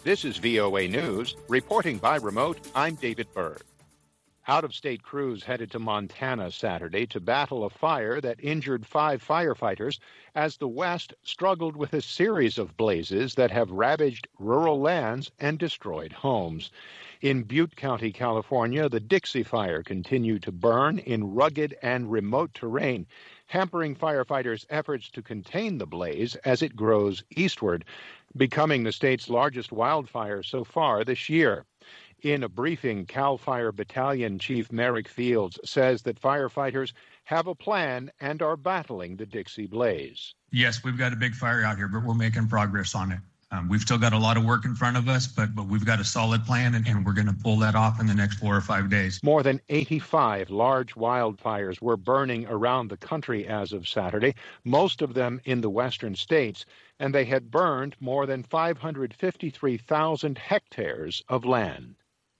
This is VOA News. Reporting by remote, I'm David Berg. Out-of-state crews headed to Montana Saturday to battle a fire that injured 5 firefighters as the West struggled with a series of blazes that have ravaged rural lands and destroyed homes. In Butte County, California, the Dixie Fire continued to burn in rugged and remote terrain, hampering firefighters' efforts to contain the blaze as it grows eastward, becoming the state's largest wildfire so far this year. In a briefing, CAL FIRE Battalion Chief Merrick Fields says that firefighters have a plan and are battling the Dixie blaze. Yes, we've got a big fire out here, but we're making progress on it. We've still got a lot of work in front of us, but we've got a solid plan, and we're going to pull that off in the next 4 or 5 days. More than 85 large wildfires were burning around the country as of Saturday, most of them in the western states, and they had burned more than 553,000 hectares of land.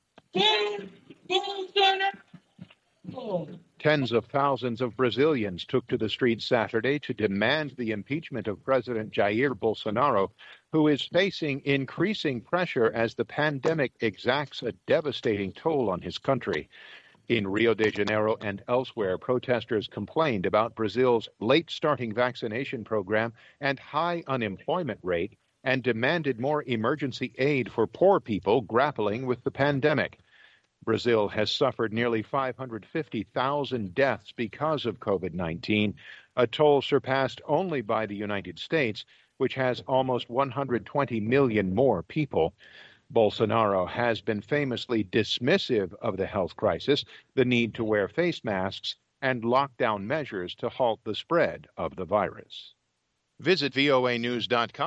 Tens of thousands of Brazilians took to the streets Saturday to demand the impeachment of President Jair Bolsonaro, who is facing increasing pressure as the pandemic exacts a devastating toll on his country. In Rio de Janeiro and elsewhere, protesters complained about Brazil's late-starting vaccination program and high unemployment rate and demanded more emergency aid for poor people grappling with the pandemic. Brazil has suffered nearly 550,000 deaths because of COVID-19, a toll surpassed only by the United States, which has almost 120 million more people. Bolsonaro has been famously dismissive of the health crisis, the need to wear face masks, and lockdown measures to halt the spread of the virus. Visit voanews.com.